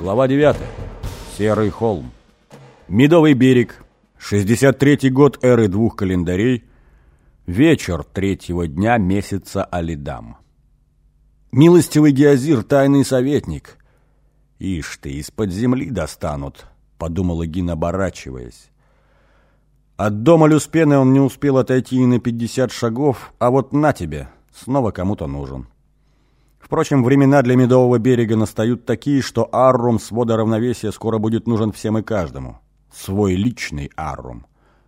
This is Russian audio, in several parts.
Глава 9. Серый холм. Медовый берег. 63-й год эры двух календарей. Вечер третьего дня месяца Алидам. Милостивый Геозир, тайный советник. Ишь ты, из-под земли достанут, подумал Эгин, оборачиваясь. От дома Люспены он не успел отойти и на 50 шагов, а вот на тебе, снова кому-то нужен. Впрочем, времена для Медового берега настают такие, что Аррум свода равновесия скоро будет нужен всем и каждому. Свой личный Аррум.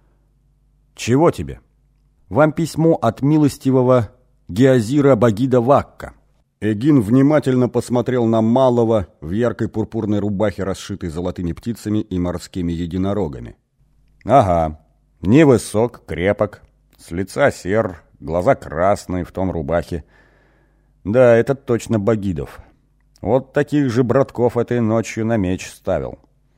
Чего тебе? Вам письмо от милостивого Геозира Багида Вакка. Эгин внимательно посмотрел на малого в яркой пурпурной рубахе, расшитой золотыми птицами и морскими единорогами. Ага, невысок, крепок, с лица сер, глаза красные, в тон рубахи. Да, это точно Багидов. Вот таких же братков этой ночью на меч ставил.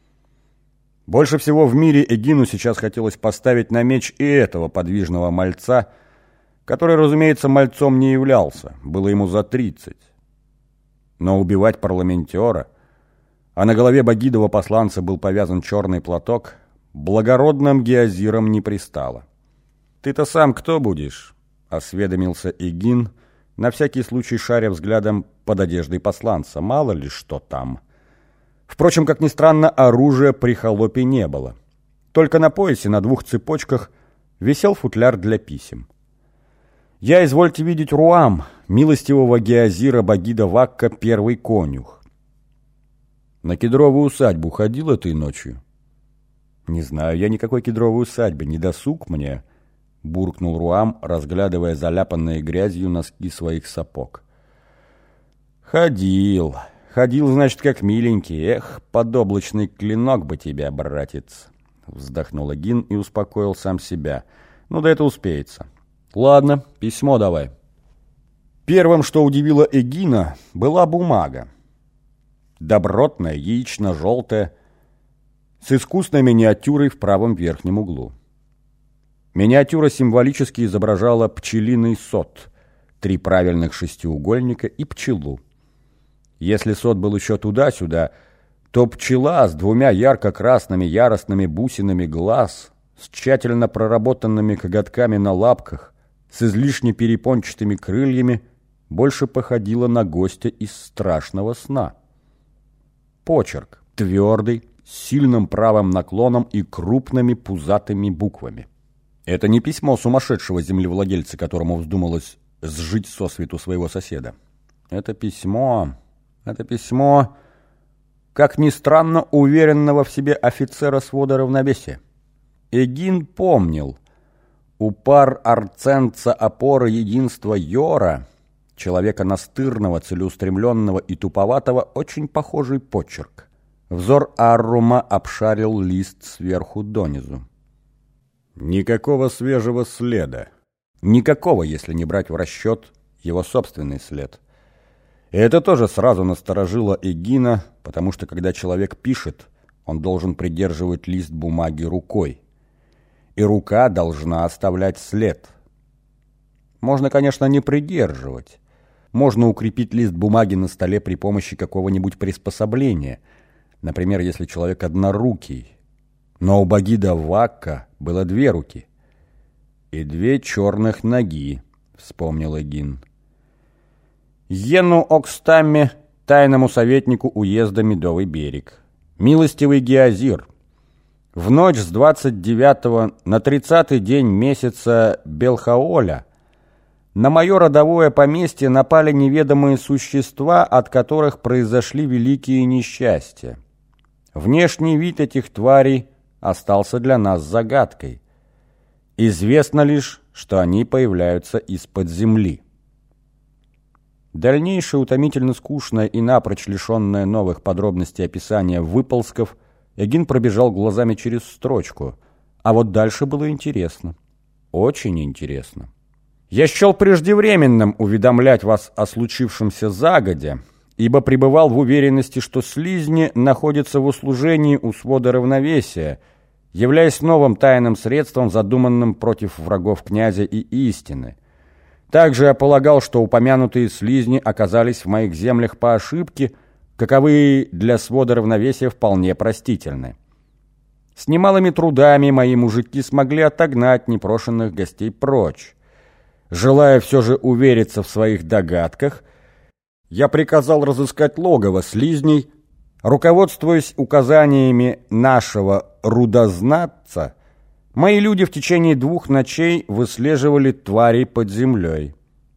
Больше всего в мире Эгину сейчас хотелось поставить на меч и этого подвижного мальца, который, разумеется, мальцом не являлся, было ему за 30. Но убивать парламентера, а на голове Багидова посланца был повязан черный платок, благородным Геозиром не пристало. «Ты-то сам кто будешь?» — осведомился Эгин, на всякий случай шаря взглядом под одеждой посланца. Мало ли что там. Впрочем, как ни странно, оружия при холопе не было. Только на поясе на 2 цепочках висел футляр для писем. «Я, извольте видеть, Руам, милостивого Геозира Багида Вакка, первый конюх». «На кедровую усадьбу ходил этой ночью?» «Не знаю я никакой кедровой усадьбы, не досуг мне», — буркнул Руам, разглядывая заляпанные грязью носки своих сапог. «Ходил, значит, как миленький. Эх, подоблачный клинок бы тебя, братец!» Вздохнул Эгин и успокоил сам себя. «Ну да это успеется. Ладно, письмо давай». Первым, что удивило Эгина, была бумага. Добротная, яично-желтая, с искусной миниатюрой в правом верхнем углу. Миниатюра символически изображала пчелиный сот, 3 правильных шестиугольника и пчелу. Если сот был еще туда-сюда, то пчела с 2 ярко-красными яростными бусинами глаз, с тщательно проработанными коготками на лапках, с излишне перепончатыми крыльями, больше походила на гостя из страшного сна. Почерк твердый, с сильным правым наклоном и крупными пузатыми буквами. Это не письмо сумасшедшего землевладельца, которому вздумалось сжить сосвету своего соседа. Это письмо, как ни странно, уверенного в себе офицера свода равновесия. Эгин помнил, у пар арценца опоры единства Йора, человека настырного, целеустремленного и туповатого, очень похожий почерк. Взор Аррума обшарил лист сверху донизу. Никакого свежего следа. Никакого, если не брать в расчет его собственный след. И это тоже сразу насторожило Эгина, потому что, когда человек пишет, он должен придерживать лист бумаги рукой. И рука должна оставлять след. Можно, конечно, не придерживать. Можно укрепить лист бумаги на столе при помощи какого-нибудь приспособления. Например, если человек однорукий. Но у Багида Вакка было 2 руки. И 2 черных ноги, вспомнил Эгин. Йену Окстаме, тайному советнику уезда Медовый берег. Милостивый Геозир, в ночь с 29 на 30-й день месяца Белхаоля на мое родовое поместье напали неведомые существа, от которых произошли великие несчастья. Внешний вид этих тварей остался для нас загадкой. Известно лишь, что они появляются из-под земли. Дальнейшее утомительно скучное и напрочь лишенное новых подробностей описания выползков Эгин пробежал глазами через строчку, а вот дальше было интересно. Очень интересно. «Я счел преждевременным уведомлять вас о случившемся загодя, ибо пребывал в уверенности, что слизни находятся в услужении у свода равновесия, являясь новым тайным средством, задуманным против врагов князя и истины. Также я полагал, что упомянутые слизни оказались в моих землях по ошибке, каковы для свода равновесия вполне простительны. С немалыми трудами мои мужики смогли отогнать непрошенных гостей прочь. Желая все же увериться в своих догадках, я приказал разыскать логово слизней. Руководствуясь указаниями нашего рудознатца, мои люди в течение 2 ночей выслеживали тварей под землей.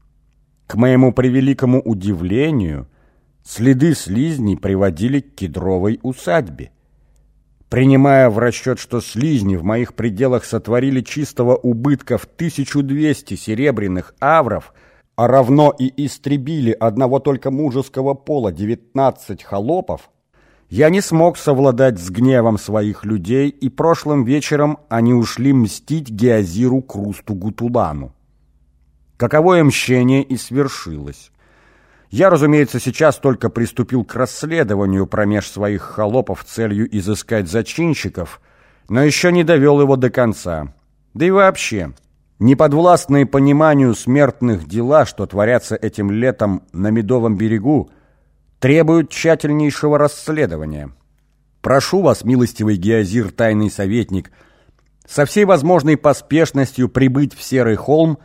К моему превеликому удивлению, следы слизней приводили к кедровой усадьбе. Принимая в расчет, что слизни в моих пределах сотворили чистого убытка в 1200 серебряных авров, а равно и истребили одного только мужеского пола 19 холопов, я не смог совладать с гневом своих людей, и прошлым вечером они ушли мстить Геозиру Крусту Гутулану. Каковое мщение и свершилось. Я, разумеется, сейчас только приступил к расследованию промеж своих холопов с целью изыскать зачинщиков, но еще не довел его до конца. Да и вообще, неподвластные пониманию смертных дела, что творятся этим летом на Медовом берегу, требуют тщательнейшего расследования. Прошу вас, милостивый Геозир, тайный советник, со всей возможной поспешностью прибыть в Серый холм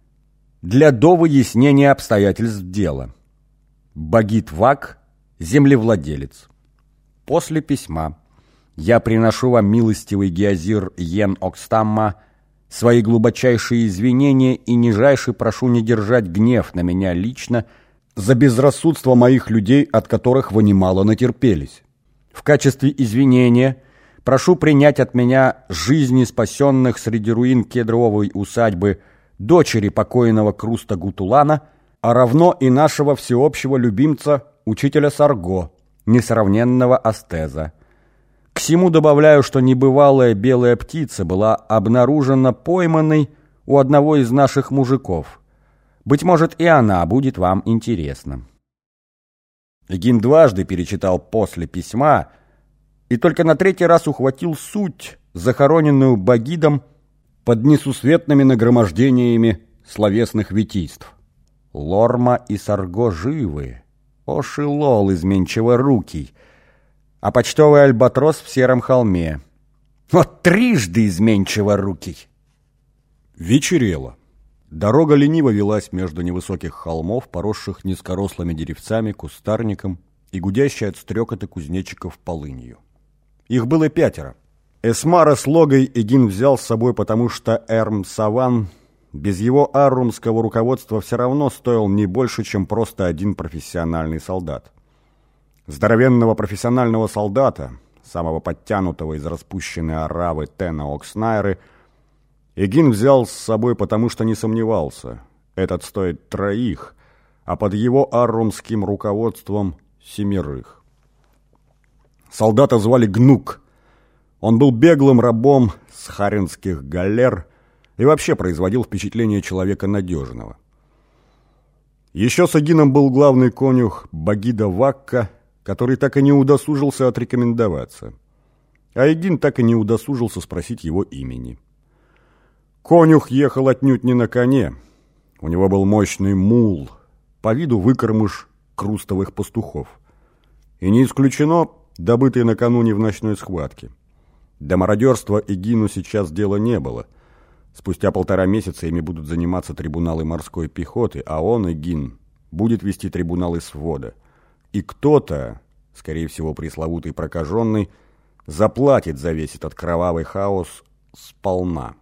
для довыяснения обстоятельств дела. Багит Вак, землевладелец. После письма я приношу вам, милостивый Геозир Йен Окстамма, свои глубочайшие извинения и нижайше прошу не держать гнев на меня лично за безрассудство моих людей, от которых вы немало натерпелись. В качестве извинения прошу принять от меня жизни спасенных среди руин кедровой усадьбы дочери покойного Круста Гутулана, а равно и нашего всеобщего любимца, учителя Сарго, несравненного Астеза. К сему добавляю, что небывалая белая птица была обнаружена пойманной у одного из наших мужиков. Быть может, и она будет вам интересна. Эгин дважды перечитал после письма и только на 3-й раз ухватил суть, захороненную Багидом под несусветными нагромождениями словесных витийств. Лорма и Сарго живы, о шилол изменчиворукий, а почтовый альбатрос в Сером холме. Вот 3-dy изменчиворукий. Вечерело. Дорога лениво велась между невысоких холмов, поросших низкорослыми деревцами, кустарником и гудящей от стрекота кузнечиков полынью. Их было 5. Эсмара с Логой Эгин взял с собой, потому что Эрм Саван без его аррумского руководства все равно стоил не больше, чем просто один профессиональный солдат. Здоровенного профессионального солдата, самого подтянутого из распущенной оравы Тена Окснайры, Эгин взял с собой, потому что не сомневался. Этот стоит 3, а под его аррумским руководством 7. Солдата звали Гнук. Он был беглым рабом с харинских галер и вообще производил впечатление человека надежного. Еще с Эгином был главный конюх Багида Вакка, который так и не удосужился отрекомендоваться. А Эгин так и не удосужился спросить его имени. Конюх ехал отнюдь не на коне. У него был мощный мул, по виду выкормыш крустовых пастухов. И не исключено, добытый накануне в ночной схватке. До мародерства Эгину сейчас дела не было. Спустя 1,5 месяца ими будут заниматься трибуналы морской пехоты, а он, Эгин, будет вести трибуналы свода. И кто-то, скорее всего пресловутый прокаженный, заплатит за весь этот кровавый хаос сполна.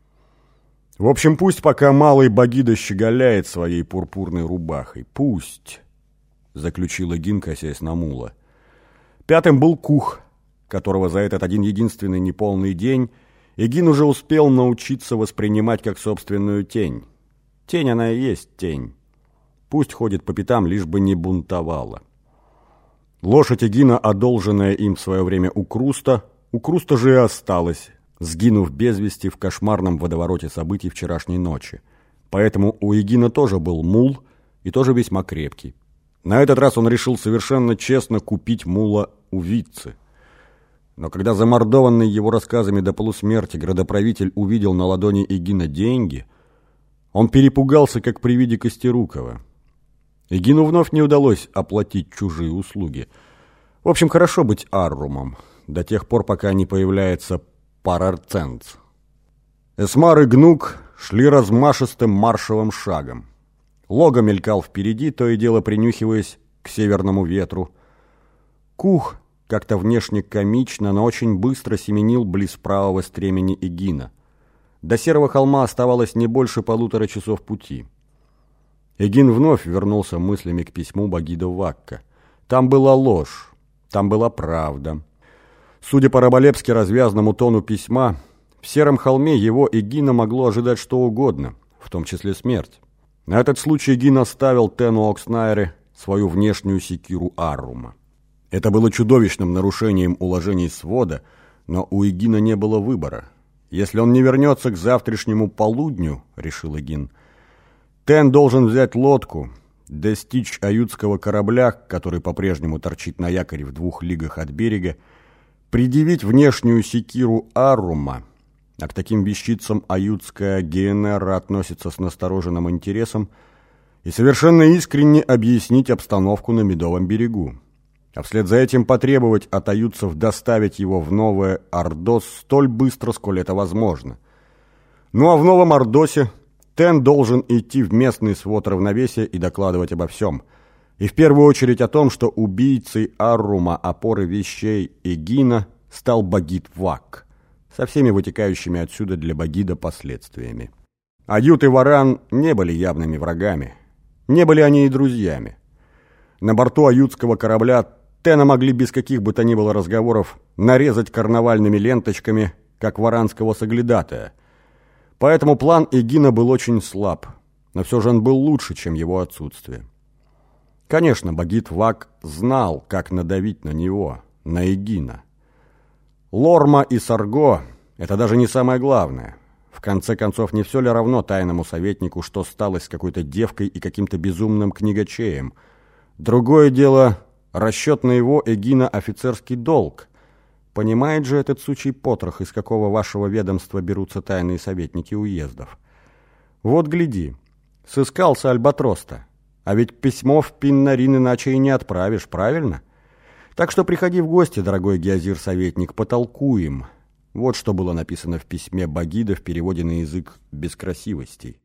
В общем, пусть пока малый Багида щеголяет своей пурпурной рубахой. Пусть, заключил Эгин, косясь на мула. 5 был Кух, которого за этот один единственный неполный день Эгин уже успел научиться воспринимать как собственную тень. Тень она и есть тень. Пусть ходит по пятам, лишь бы не бунтовала. Лошадь Эгина, одолженная им в свое время у Круста же и осталась, сгинув без вести в кошмарном водовороте событий вчерашней ночи. Поэтому у Эгина тоже был мул, и тоже весьма крепкий. На этот раз он решил совершенно честно купить мула у Витцы. Но когда замордованный его рассказами до полусмерти градоправитель увидел на ладони Эгина деньги, он перепугался, как при виде Костерукова. Эгину вновь не удалось оплатить чужие услуги. В общем, хорошо быть Аррумом, до тех пор, пока не появляется Парарценц. Эсмар и Гнук шли размашистым маршевым шагом. Лога мелькал впереди, то и дело принюхиваясь к северному ветру. Кух как-то внешне комично, но очень быстро семенил близ правого стремени Эгина. До Серого холма оставалось не больше 1,5 часов пути. Эгин вновь вернулся мыслями к письму Багида Вакка. Там была ложь, там была правда. Судя по раболепски развязному тону письма, в Сером холме его Эгина могло ожидать что угодно, в том числе смерть. На этот случай Эгин оставил Тену Окснайре свою внешнюю секиру Аррума. Это было чудовищным нарушением уложений свода, но у Эгина не было выбора. Если он не вернется к завтрашнему полудню, решил Эгин, Тен должен взять лодку, достичь аютского корабля, который по-прежнему торчит на якоре в 2 лигах от берега, предъявить внешнюю секиру Аррума, а к таким вещицам аютская ГНР относится с настороженным интересом, и совершенно искренне объяснить обстановку на Медовом берегу. А вслед за этим потребовать от аютцев доставить его в Новое Ордос столь быстро, сколь это возможно. Ну а в Новом Ордосе Тен должен идти в местный свод равновесия и докладывать обо всем. И в первую очередь о том, что убийцей Аррума, опоры вещей Эгина, стал Багид Вак, со всеми вытекающими отсюда для Багида последствиями. Ают и Варан не были явными врагами. Не были они и друзьями. На борту аютского корабля Тена могли без каких бы то ни было разговоров нарезать карнавальными ленточками, как варанского соглядатая. Поэтому план Эгина был очень слаб, но все же он был лучше, чем его отсутствие. Конечно, Багид Вак знал, как надавить на него, на Эгина. Лорма и Сарго – это даже не самое главное. В конце концов, не все ли равно тайному советнику, что стало с какой-то девкой и каким-то безумным книгачеем? Другое дело – расчет на его Эгина офицерский долг. Понимает же этот сучий потрох, из какого вашего ведомства берутся тайные советники уездов. Вот гляди, сыскался Альбатрос-то, а ведь письмо в Пиннарин иначе и не отправишь, правильно? Так что приходи в гости, дорогой Геозир-советник, потолкуем. Вот что было написано в письме Багида в переводе на язык без красивостей.